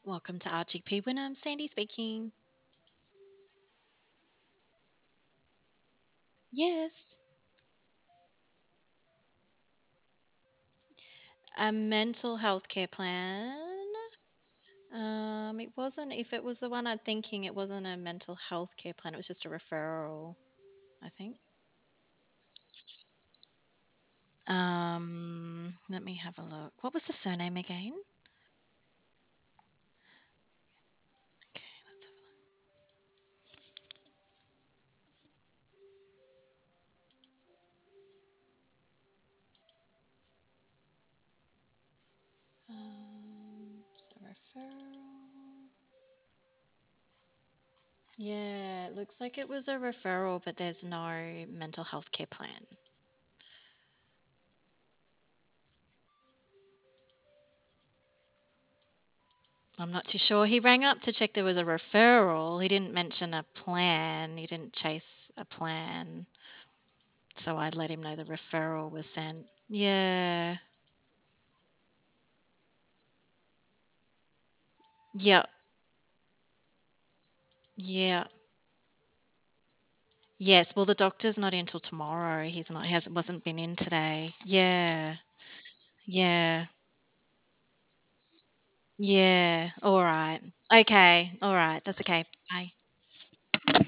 Welcome to RGP when I'm Sandy speaking. Yes. A mental health care plan. It wasn't, if it was the one I'm thinking, it wasn't a mental health care plan. It was just a referral, I think. Let me have a look. What was the surname again? Okay, let's have a look. So referral. Yeah, it looks like it was a referral, but there's no mental health care plan. I'm not too sure. He rang up to check there was a referral. He didn't mention a plan. He didn't chase a plan. So I let him know the referral was sent. Yeah. Yeah. Yeah. Yes. Well, the doctor's not in till tomorrow. He's not. He hasn't. Wasn't been in today. Yeah. Yeah. Yeah. All right. Okay. All right. That's okay. Bye.